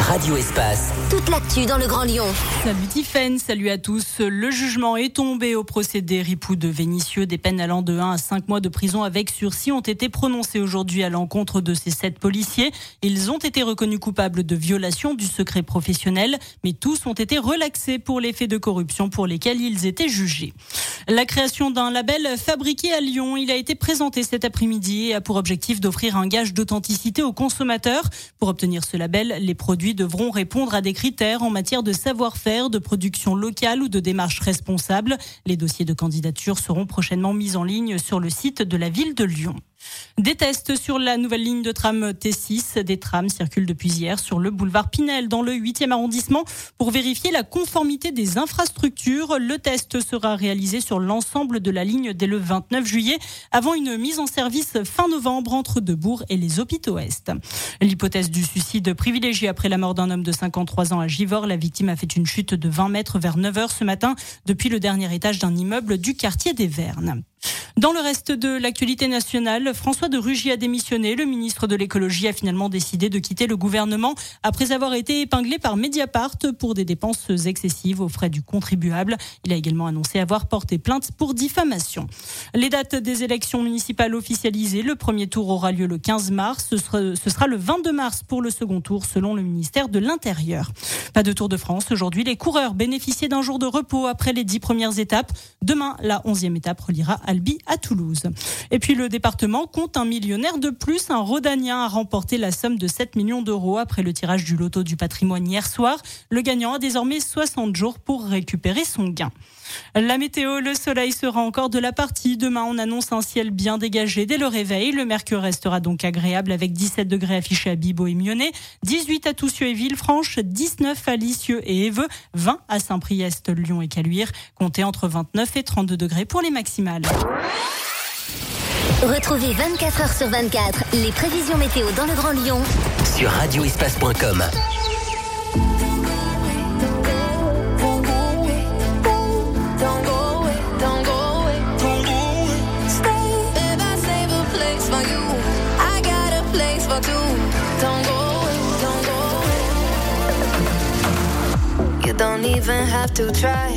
Radio Espace. Toute l'actu dans le Grand Lyon. Salut Tiffaine, salut à tous. Le jugement est tombé au procès des ripoux de Vénissieux. Des peines allant de 1 à 5 mois de prison avec sursis ont été prononcées aujourd'hui à l'encontre de ces 7 policiers. Ils ont été reconnus coupables de violation du secret professionnel, mais tous ont été relaxés pour les faits de corruption pour lesquels ils étaient jugés. La création d'un label fabriqué à Lyon, il a été présenté cet après-midi et a pour objectif d'offrir un gage d'authenticité aux consommateurs. Pour obtenir ce label, les produits devront répondre à des critères en matière de savoir-faire, de production locale ou de démarche responsable. Les dossiers de candidature seront prochainement mis en ligne sur le site de la ville de Lyon. Des tests sur la nouvelle ligne de tram T6. Des trams circulent depuis hier sur le boulevard Pinel dans le 8e arrondissement pour vérifier la conformité des infrastructures. Le test sera réalisé sur l'ensemble de la ligne dès le 29 juillet avant une mise en service fin novembre entre Debourg et les Hôpitaux Est. L'hypothèse du suicide privilégiée après la mort d'un homme de 53 ans à Givors. La victime a fait une chute de 20 mètres vers 9h ce matin depuis le dernier étage d'un immeuble du quartier des Vernes. Dans le reste de l'actualité nationale, François de Rugy a démissionné. Le ministre de l'écologie a finalement décidé de quitter le gouvernement après avoir été épinglé par Mediapart pour des dépenses excessives aux frais du contribuable. Il a également annoncé avoir porté plainte pour diffamation. Les dates des élections municipales officialisées. Le premier tour aura lieu le 15 mars. Ce sera le 22 mars pour le second tour selon le ministère de l'Intérieur. Pas de Tour de France aujourd'hui. Les coureurs bénéficiaient d'un jour de repos après les 10 premières étapes. Demain, la 11e étape reliera Albi à Toulouse. Et puis le département compte un millionnaire de plus. Un Rhodanien a remporté la somme de 7 millions d'euros après le tirage du loto du patrimoine hier soir. Le gagnant a désormais 60 jours pour récupérer son gain. La météo, le soleil sera encore de la partie. Demain, on annonce un ciel bien dégagé dès le réveil. Le mercure restera donc agréable avec 17 degrés affichés à Bibo et Mionnet, 18 à Toussieux et Villefranche, 19 à Lisieux et Éveux, 20 à Saint-Priest, Lyon et Caluire. Comptez entre 29 et 32 degrés pour les maximales. Retrouvez 24 heures sur 24 les prévisions météo dans le Grand Lyon sur radioespace.com. You don't even have to try.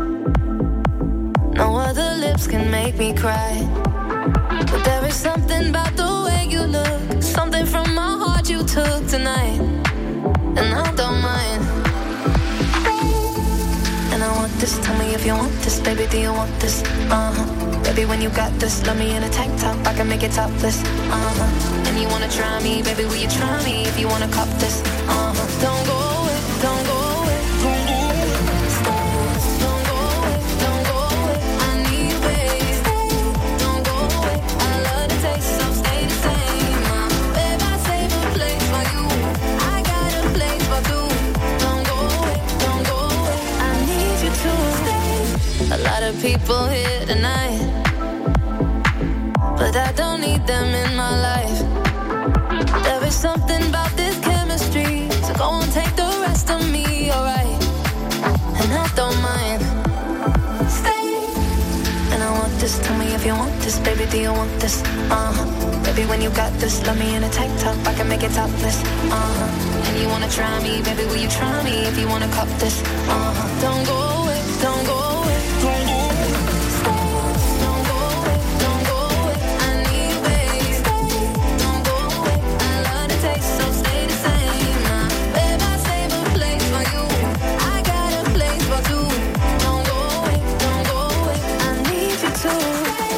No other lips can make me cry. But there is something about the way you look, something from my heart you took tonight, and I don't mind. And I want this, tell me if you want this, baby, do you want this? Baby, when you got this, love me in a tank top, I can make it topless. And you wanna try me, baby, will you try me if you wanna cop this? Don't go away, don't go away, don't go away. Stay, don't go away, don't go away. I need you, baby. Stay, don't go away. I love the taste, so stay the same. Babe, I save a place for you. I got a place for two. Don't go away, don't go away. I need you to stay. A lot of people here tonight, but I don't need them in my life. There is something about this chemistry, so go and take the rest of me, alright? And I don't mind. Stay. And I want this, tell me if you want this, baby, do you want this? Baby, when you got this, love me in a tank top, I can make it topless. And you wanna try me, baby, will you try me if you wanna cop this? Don't go away, don't go away, don't go away. Stay. Don't go away, don't go away. I need you, baby. Stay. Don't go away. I love the taste, so stay the same. Babe, I save a place for you. I got a place for two. Don't go away, don't go away. I need you to stay.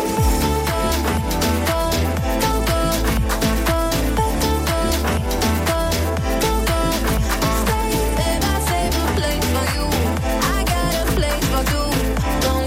Babe, I save a place for you. I got a place for two. Don't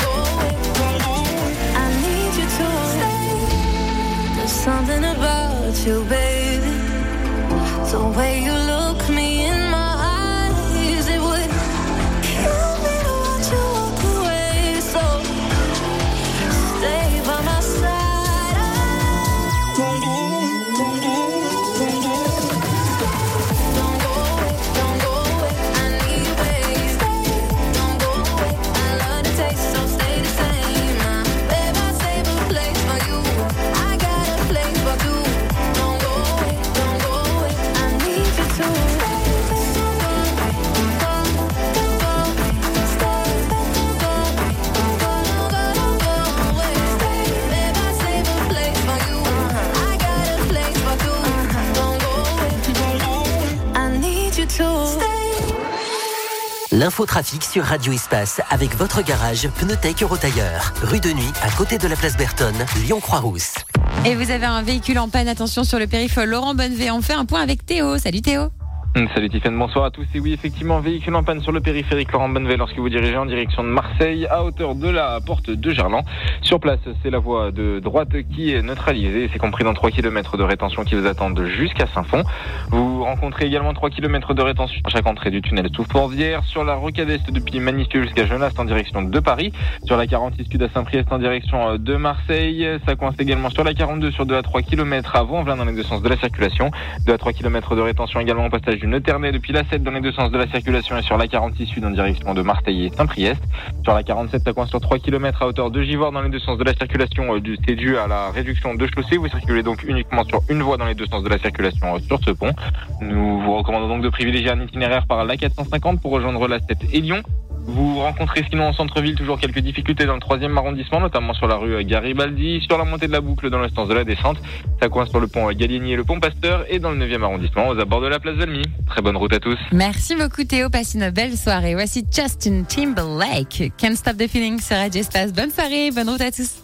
L'infotrafic sur Radio Espace avec votre garage Pneutec Eurotailleur. Rue de Nuit, à côté de la place Bertonne, Lyon-Croix-Rousse. Et vous avez un véhicule en panne, attention sur le périph' Laurent Bonnevet. On fait un point avec Théo. Salut Théo. Salut Tiffany, bonsoir à tous. Et oui, effectivement, véhicule en panne sur le périphérique Laurent Bonnevet lorsque vous dirigez en direction de Marseille à hauteur de la porte de Gerland. Sur place, c'est la voie de droite qui est neutralisée. C'est compris dans 3 km de rétention qui vous attendent jusqu'à Saint-Fond. Vous rencontrez également 3 km de rétention à chaque entrée du tunnel sous Fourvière. Sur la rocade est depuis Magnifieux jusqu'à Genasse en direction de Paris. Sur la 46 sud à Saint-Priest en direction de Marseille. Ça coince également sur la 42 sur 2 à 3 km à Vaux-en-Velin dans les deux sens de la circulation. 2 à 3 km de rétention également au passage du Ternay depuis la 7 dans les deux sens de la circulation et sur la 46 sud en direction de Marseille et Saint-Priest. Sur la 47, ça coince sur 3 km à hauteur de Givors dans les deux sens de la circulation. C'est dû à la réduction de chaussée. Vous circulez donc uniquement sur une voie dans les deux sens de la circulation sur ce pont. Nous vous recommandons donc de privilégier un itinéraire par la 450 pour rejoindre la 7 et Lyon. Vous rencontrez sinon en centre-ville toujours quelques difficultés dans le 3e arrondissement, notamment sur la rue Garibaldi, sur la montée de la boucle dans le sens de la descente. Ça coince sur le pont Gallieni et le pont Pasteur et dans le 9e arrondissement aux abords de la place Valmy. Très bonne route à tous. Merci beaucoup Théo, passe une belle soirée. Voici Justin Timberlake, Can't Stop the Feeling sur Radio Espace. Bonne soirée, bonne route à tous.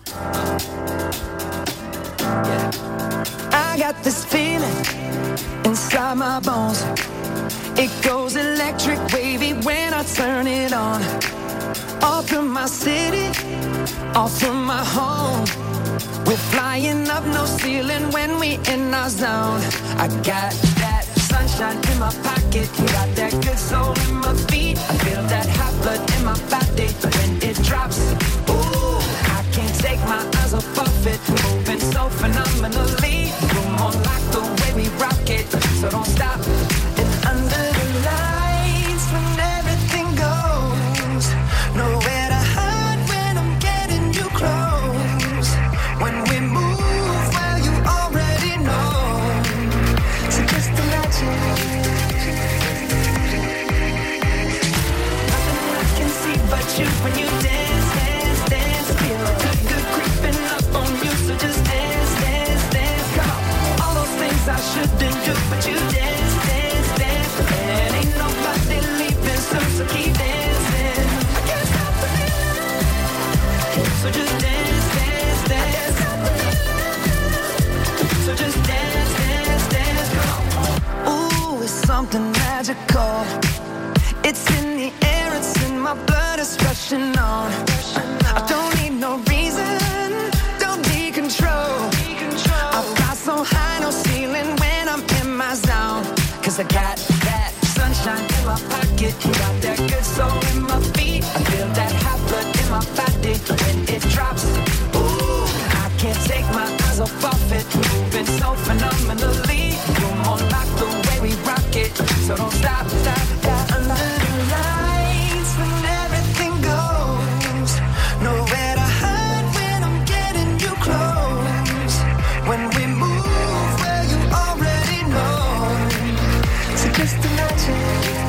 I got this feeling inside my bones. It goes electric wavy when I turn it on. All through my city, all through my home. We're flying up no ceiling when we in our zone. I got that sunshine in my pocket, got that good soul in my feet. I feel that hot blood in my body when it drops. Ooh, I can't take my eyes off of it, moving so phenomenally. You're more like the way we rock it, so don't stop. Under the lights when everything goes, nowhere to hide when I'm getting you close. When we move, well you already know. So just imagine. Nothing I can see but you when you dance, dance, dance. Feel good creeping up on you, so just dance, dance, dance. Come on, all those things I shouldn't do, but you dance. And ain't nobody leaving soon, so keep dancing. I can't stop the feeling. So just dance, dance, dance. So just dance, dance, dance. Come on. Ooh, it's something magical. It's in the air, it's in my blood, it's rushing on. I don't need no reason, don't need control. I fly so high, no ceiling when I'm in my zone. 'Cause I got that sunshine in my pocket, got that good soul in my feet. I feel that hot blood in my body when it drops. Ooh, I can't take my eyes off of it, moving so phenomenally. You're more like the way we rock it, so don't stop, stop, stop. Under the lights when everything goes, nowhere to hide when I'm getting you close. When we move, well you already know. So just imagine.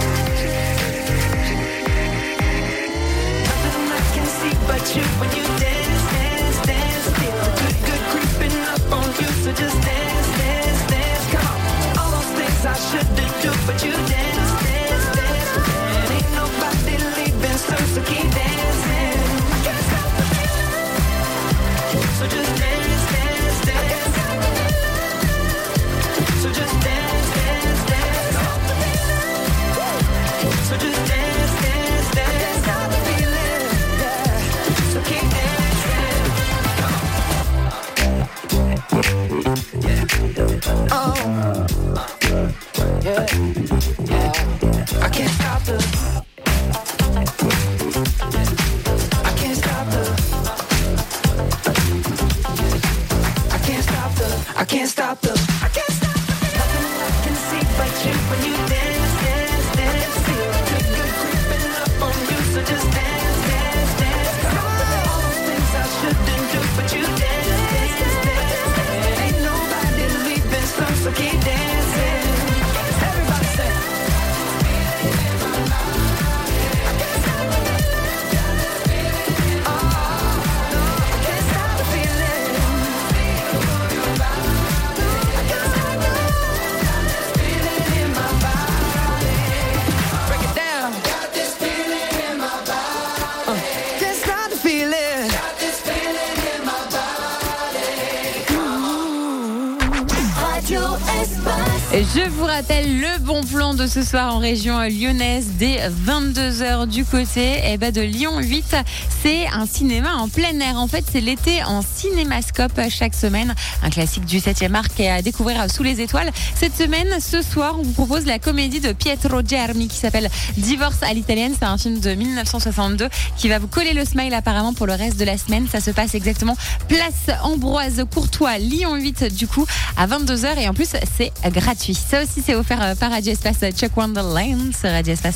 Nothing I can see but you when you dance, dance, dance. Feel good, good creeping up on you, so just dance, dance, dance. Come on, all those things I shouldn't do, but you dance, dance, dance. And ain't nobody leaving soon, so keep dancing. I can't stop the feeling. So just dance, dance, dance. So just dance, dance, dance. So just dance, dance, dance. Stop the feeling, yeah. So keep dancing. Oh, yeah, yeah. I can't stop the. I can't stop the. I can't stop the. I can't stop the. I can't stop the. Nothing I can see but you when you dance, dance, dance. Feel good, good creeping up on you, so just dance, dance, dance. All those things I shouldn't do, but you dance, dance, dance. And ain't nobody leaving soon, so keep dancing. Everybody say. Je vous rappelle le bon plan de ce soir en région lyonnaise dès 22h du côté de Lyon 8. C'est un cinéma en plein air. En fait, c'est l'été en cinémascope chaque semaine. Un classique du 7e art qui est à découvrir sous les étoiles. Cette semaine, ce soir, on vous propose la comédie de Pietro Germi qui s'appelle Divorce à l'italienne. C'est un film de 1962 qui va vous coller le smile apparemment pour le reste de la semaine. Ça se passe exactement place Ambroise Courtois, Lyon 8 du coup à 22h et en plus c'est gratuit. Ça aussi c'est offert par Radio Espace. Chuck Wonderland sur Radio Espace.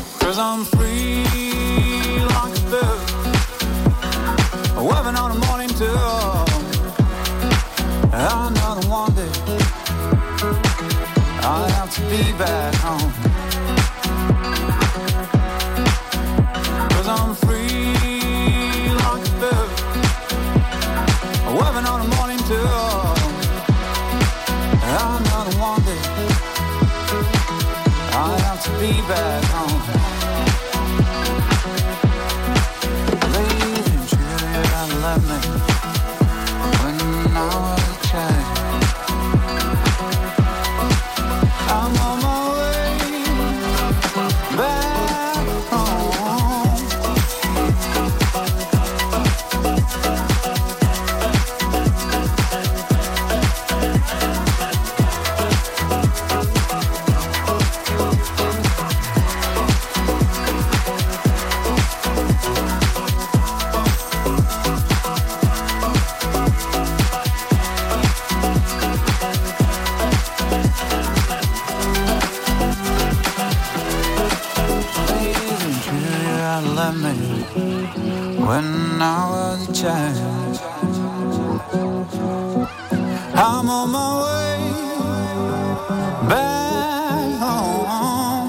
Be back home. Lady, you gotta love me when I was a child. I'm on my way back home. When I was a child, I'm on my way back home.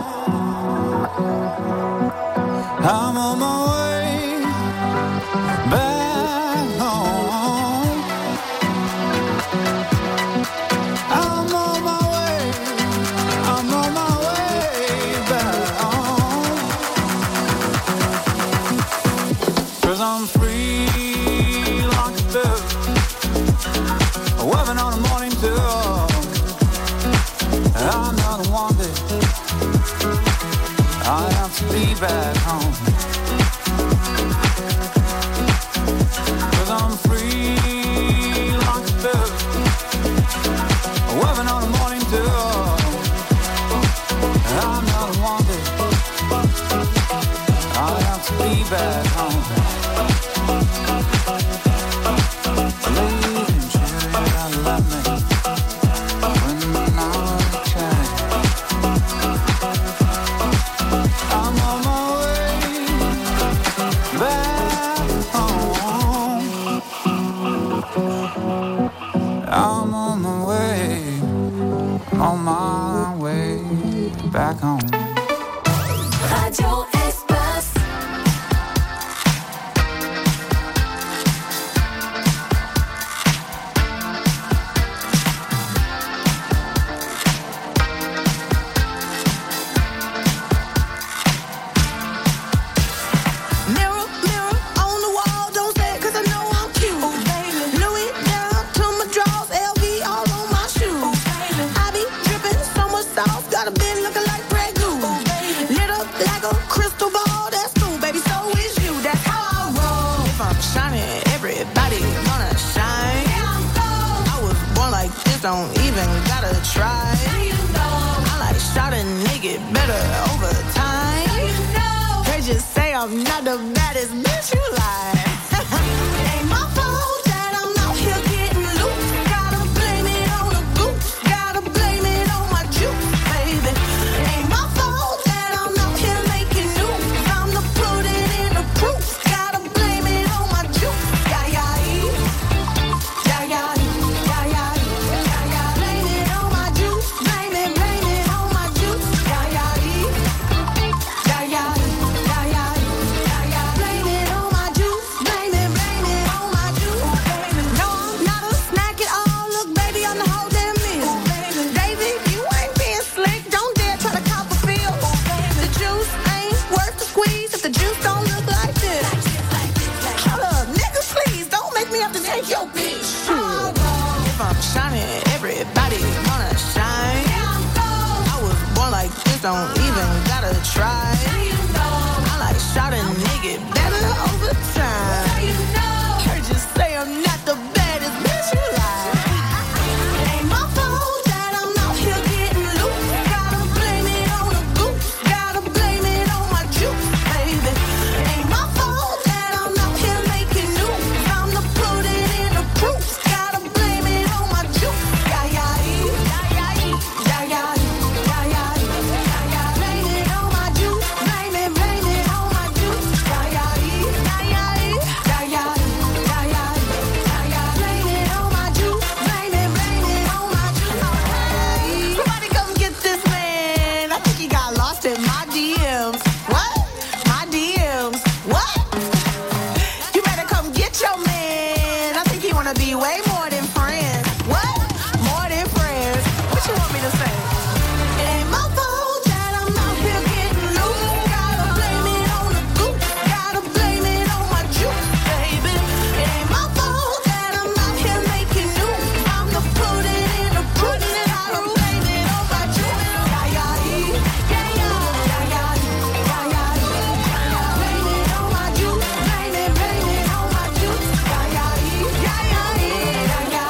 I'm on my way back home. I'm on my way. I'm on my way back home. 'Cause I'm free like a bird, weaving on a morning dew. I'm not wanted, I have to be back home. 'Cause I'm free like a bird, weaving on a morning dew. I'm not wanted, I have to be back home. Back home. Radio Espace. Mirror, mirror on the wall, don't say it 'cause I know I'm cute. Oh, baby. Louis down to my drawers, LV all on my shoes. Oh, baby. I be dripping so much sauce, got a bin looking like Grey Goose. Oh, baby. Lit up like a crystal ball, that's cool, baby, so is you, that's how I roll. If I'm shining, everybody gonna shine. Yeah, I'm gold. I was born like this, don't even gotta try. Now you know. I like shot a nigga better over time. Now you know. They just say I'm not the baddest bitch you like. Ain't my fault that I'm out here getting loose. Gotta blame it on the goose. Gotta blame it on my juice, baby. Ain't my fault that I'm out here making news. I'm the put it in the proof. Gotta blame it on my juice. Yeah, yeah, yeah, yeah, yeah, yeah, yeah. Blame it on my juice. Blame it on my juice. Yeah, yeah, yeah, yeah, yeah, yeah, yeah. Blame it on my juice. don't even gotta try. I like shot a nigga better over time. Heard you say I'm not the baddest bitch you like. Ain't my fault that I'm out here getting loose. Gotta blame it on the goose. Gotta blame it on my juice, baby. Ain't my fault that I'm out here making news. I'm the put it in the proof. Gotta blame it on my juice. Yeah, yeah, yeah, yeah, yeah, yeah, yeah, yeah. Blame it on my juice. Blame it on my juice. Yeah, yeah, yeah, yeah, yeah, yeah, yeah, yeah. Blame it on my juice. Blame it on my juice. Somebody come get this man. I think he got lost in my DMs. What? My DMs. What? You better come get your man. I think he wanna be way more than friends. What? More than friends. What you want me to say? It ain't my fault that I'm out here getting loose. Gotta blame it on the goose. Gotta blame it on my juice, baby. It ain't my fault that I'm out here making news. I'm the put it in the proof. Gotta blame it on my juice. Yeah, yeah, yeah, yeah, yeah, yeah, yeah, yeah. Blame it on my juice. Blame it on my juice. Yeah, yeah, yeah, yeah, yeah, yeah, yeah, yeah.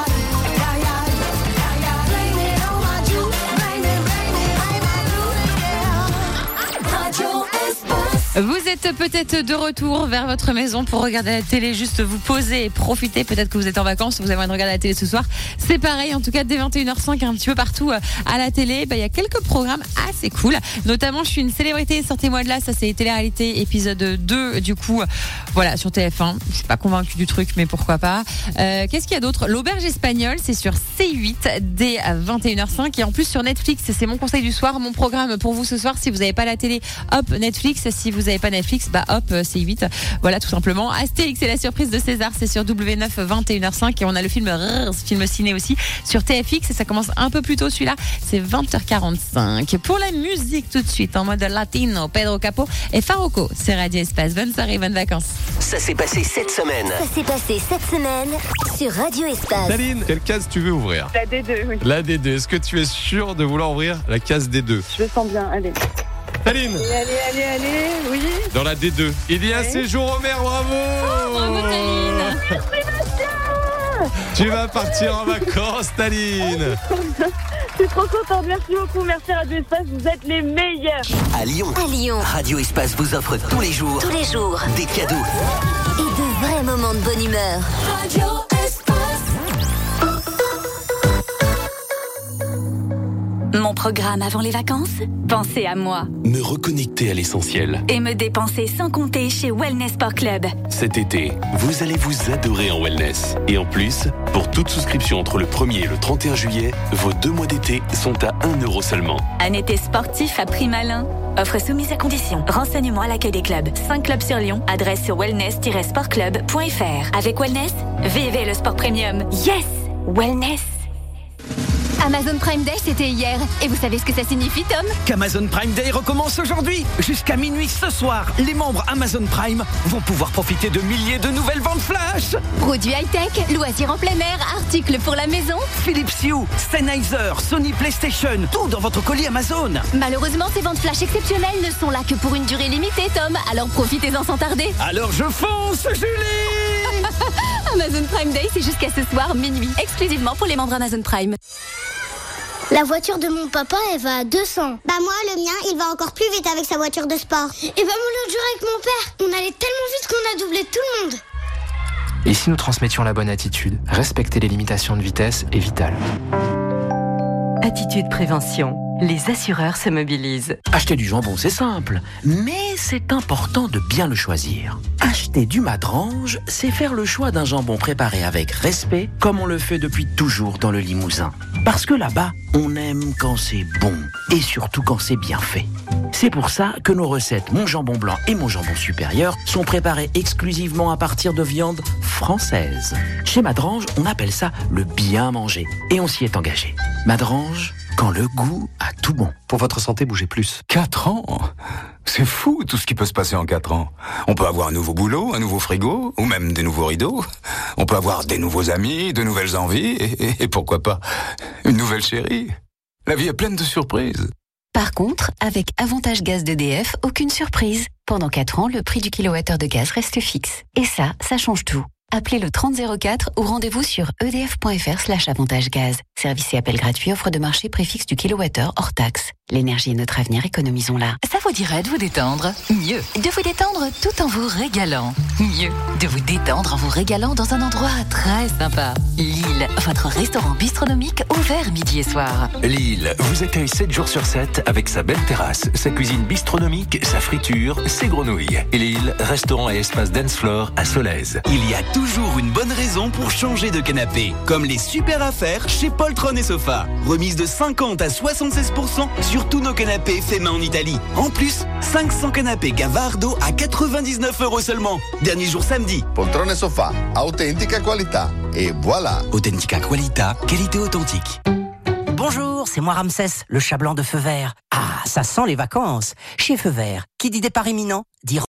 Blame it on my juice. Blame it on my juice. Yeah. Radio Espace. Vous êtes peut-être de retour vers votre maison pour regarder la télé, juste vous poser et profiter. Peut-être que vous êtes en vacances, vous avez envie de regarder la télé ce soir. C'est pareil, en tout cas, dès 21h05, un petit peu partout à la télé, il y a quelques programmes assez cool. Notamment, je suis une célébrité, sortez-moi de là, ça c'est télé-réalité, épisode 2, du coup, voilà, sur TF1. Je suis pas convaincue du truc, mais pourquoi pas. Qu'est-ce qu'il y a d'autre? L'auberge espagnole, c'est sur C8, dès 21h05. Et en plus, sur Netflix, c'est mon conseil du soir, mon programme pour vous ce soir. Si vous n'avez pas la télé, hop, Netflix. Si vous n'avez pas Netflix, hop, C8. Voilà, tout simplement. Astérix et la surprise de César, c'est sur W9, 21h05. Et on a le film film ciné aussi sur TFX. Et ça commence un peu plus tôt, celui-là. C'est 20h45. Pour la musique, tout de suite, en mode latino, Pedro Capo et Farruko. C'est Radio Espace. Bonne soirée, bonnes vacances. Ça s'est passé cette semaine. Ça s'est passé cette semaine sur Radio Espace. Taline, quelle case tu veux ouvrir? La D2, oui. La D2. Est-ce que tu es sûr de vouloir ouvrir la case D2? Je le sens bien, allez. Taline, Allez, oui. dans la D2, il y a un séjour au mer, bravo! Bravo, Taline. Tu vas partir en vacances, Taline. Je suis trop contente, merci beaucoup, merci Radio Espace, vous êtes les meilleurs. À Lyon, À Lyon, Radio Espace vous offre tous les jours des cadeaux. et de vrais moments de bonne humeur. Radio Espace. Mon programme avant les vacances? Pensez à moi. Me reconnecter à l'essentiel. Et me dépenser sans compter chez Wellness Sport Club. Cet été, vous allez vous adorer en wellness. Et en plus, pour toute souscription entre le 1er et le 31 juillet, vos 2 mois d'été sont à 1 € seulement. Un été sportif à prix malin. Offre soumise à condition. Renseignements à l'accueil des clubs. 5 clubs sur Lyon. Adresse sur wellness-sportclub.fr. Avec Wellness, vivez le sport premium. Yes! Wellness. Amazon Prime Day, c'était hier. Et vous savez ce que ça signifie, Tom? Qu'Amazon Prime Day recommence aujourd'hui. Jusqu'à minuit ce soir, les membres Amazon Prime vont pouvoir profiter de milliers de nouvelles ventes flash. Produits high-tech, loisirs en plein air, articles pour la maison. Philips Hue, Sennheiser, Sony PlayStation, tout dans votre colis Amazon. Malheureusement, ces ventes flash exceptionnelles ne sont là que pour une durée limitée, Tom. Alors profitez-en sans tarder. Alors je fonce, Julie. Amazon Prime Day, c'est jusqu'à ce soir, minuit. Exclusivement pour les membres Amazon Prime. La voiture de mon papa, elle va à 200. Bah moi, le mien, il va encore plus vite avec sa voiture de sport. Et bah moi, l'autre jour avec mon père, on allait tellement vite qu'on a doublé tout le monde. Et si nous transmettions la bonne attitude, respecter les limitations de vitesse est vital. Attitude prévention. Les assureurs se mobilisent. Acheter du jambon, c'est simple, mais c'est important de bien le choisir. Acheter du Madrange, c'est faire le choix d'un jambon préparé avec respect, comme on le fait depuis toujours dans le Limousin. Parce que là-bas, on aime quand c'est bon, et surtout quand c'est bien fait. C'est pour ça que nos recettes Mon Jambon Blanc et Mon Jambon Supérieur sont préparées exclusivement à partir de viande française. Chez Madrange, on appelle ça le bien manger, et on s'y est engagé. Madrange, quand le goût a tout bon. Pour votre santé, bougez plus. 4 ans? C'est fou tout ce qui peut se passer en 4 ans. On peut avoir un nouveau boulot, un nouveau frigo, ou même des nouveaux rideaux. On peut avoir des nouveaux amis, de nouvelles envies, et pourquoi pas une nouvelle chérie. La vie est pleine de surprises. Par contre, avec Avantage Gaz d'EDF, aucune surprise. Pendant 4 ans, le prix du kilowattheure de gaz reste fixe. Et ça change tout. Appelez le 3004 ou rendez-vous sur edf.fr/avantage-gaz. Service et appel gratuit, offre de marché préfixe du kilowattheure hors taxe. L'énergie est notre avenir, économisons-la. Ça vous dirait de vous détendre? Mieux, de vous détendre tout en vous régalant. Mieux, de vous détendre en vous régalant dans un endroit très sympa. Lille, votre restaurant bistronomique ouvert midi et soir. Lille vous accueille 7 jours sur 7 avec sa belle terrasse, sa cuisine bistronomique, sa friture, ses grenouilles. Et Lille, restaurant et espace dance floor à Solèze. Il y a toujours une bonne raison pour changer de canapé. Comme les super affaires chez Poltron et Sofa. Remise de 50 à 76% sur tous nos canapés faits main en Italie. En plus, 500 canapés Gavardo à 99 € seulement. Dernier jour samedi. Poltrone e Sofa, authentica qualità. Et voilà. Authentica qualità, qualité authentique. Bonjour, c'est moi Ramsès, le chat blanc de Feu Vert. Ah, ça sent les vacances. Chez Feu Vert, qui dit départ imminent, dit